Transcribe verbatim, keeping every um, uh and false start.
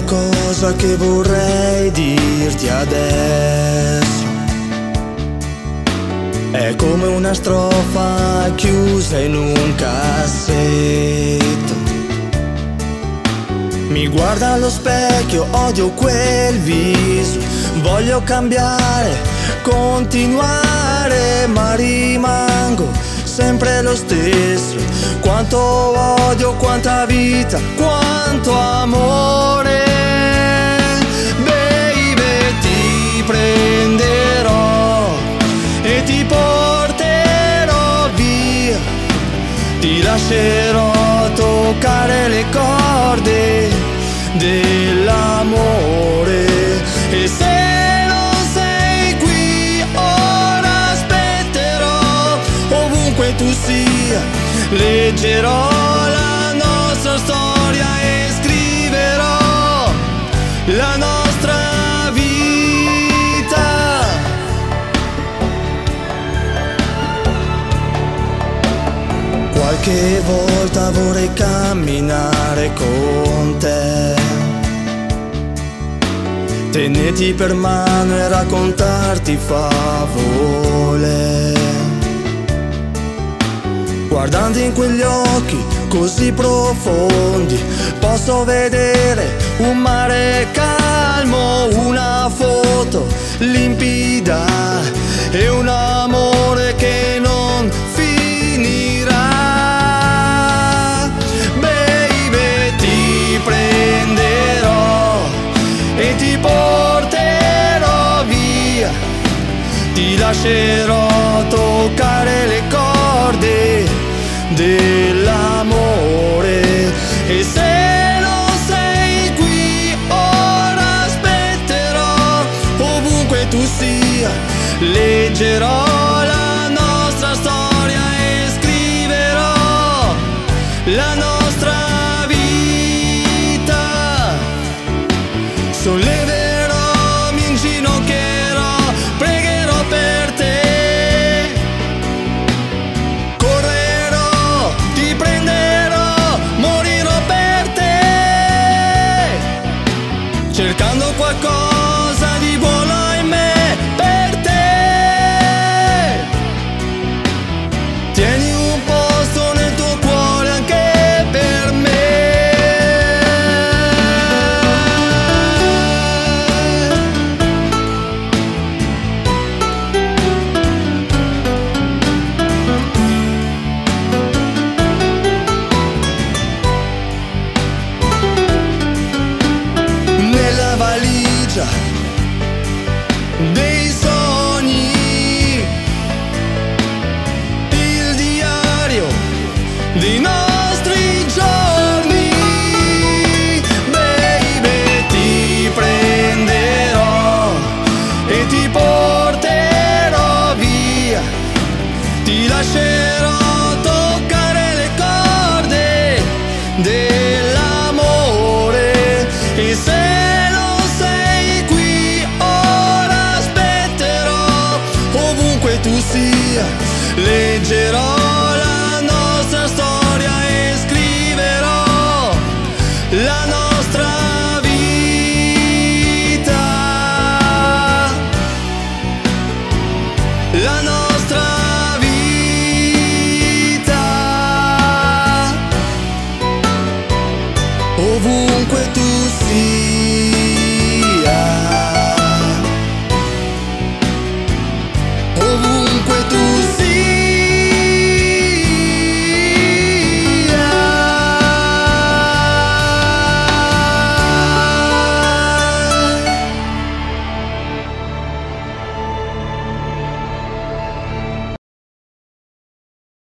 cosa che vorrei dirti adesso. È come una strofa chiusa in un cassetto. Mi guarda allo specchio, odio quel viso. Voglio cambiare, continuare, ma rimango sempre lo stesso. Quanto odio, quanta vita, quanto amore. Baby, ti prenderò e ti porterò via. Ti lascerò toccare le corde dell'amore. E se non sei qui, ora aspetterò ovunque tu sia. Leggerò la nostra storia e scriverò la nostra vita. Qualche volta vorrei camminare con te, tenerti per mano e raccontarti favole. Guardando in quegli occhi così profondi, posso vedere un mare calmo, una foto limpida e un amore che non finirà. Baby, ti prenderò e ti porterò via. Ti lascerò toccare le corde dell'amore. E se non sei qui, ora aspetterò ovunque tu sia. Leggerò la nostra storia e scriverò la nostra vita. Solleverò, mi inginocchierò, pregherò per te. Cercando qualcosa di buono in me per te. Tieni un posto nel tuo cuore anche per me. Nella valigia dei sogni, il diario dei nostri giorni. Baby, ti prenderò e ti porterò via. Ti lascerò toccare le corde dell'amore. E se non sei qui, ora aspetterò ovunque tu sia. Leggerò